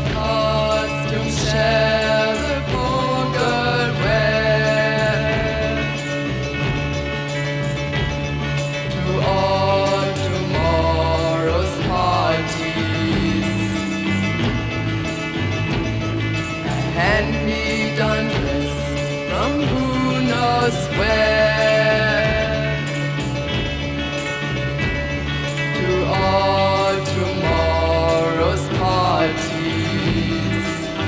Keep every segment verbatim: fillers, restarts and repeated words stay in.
costume shall the poor girl wear to all tomorrow's parties? A hand-me-down dress from who knows where to all tomorrow's parties.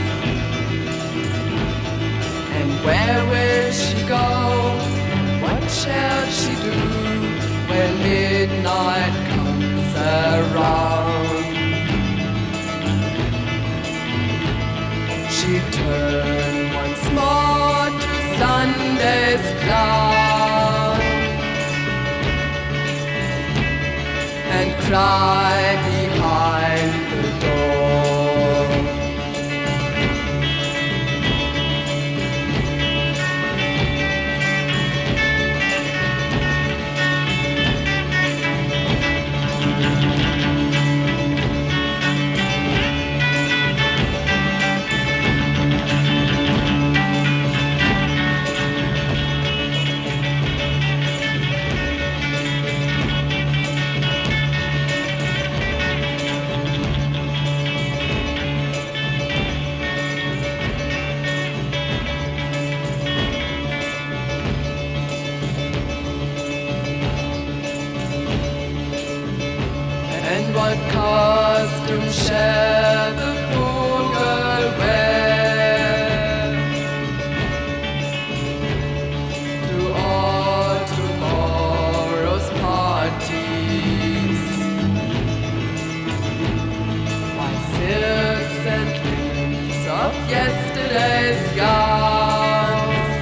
And where will she go? What shall she do when midnight comes around? She turned once more to Sunday's clown and cry behind the door. And what costume shall the poor girl wear to all tomorrow's parties? Why, silks and linens of yesterday's gowns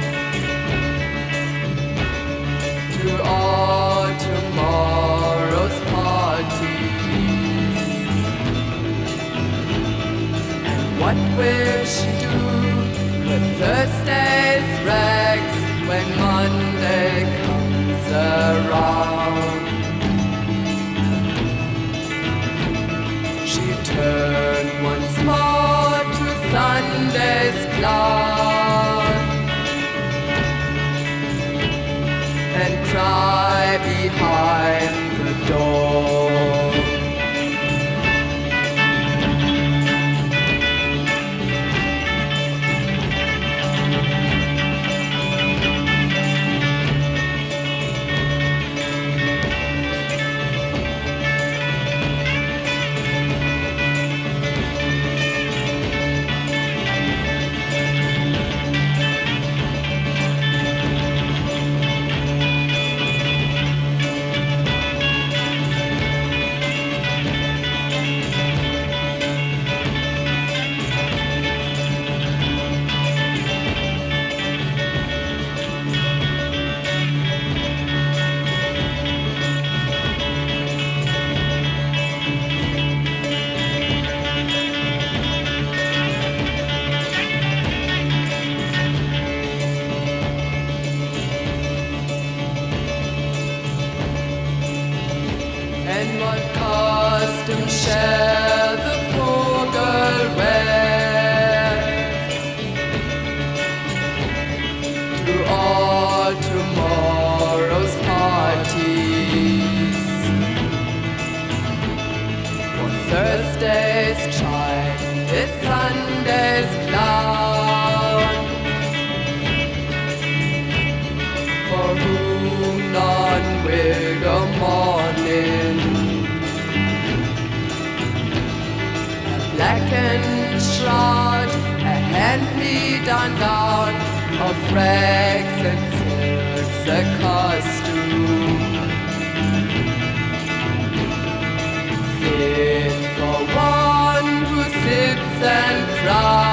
to all tomorrow's parties. And what will she do with Thursday's rags when Monday comes around? She turned once more to Sunday's clown and cry behind the door. And what costume shall the poor girl wear to all tomorrow's parties? For Thursday's child is Sunday's clown, for whom none will go mourning. Blackened shroud, a hand-me-down gown of rags and silks, a costume fit for one who sits and cries.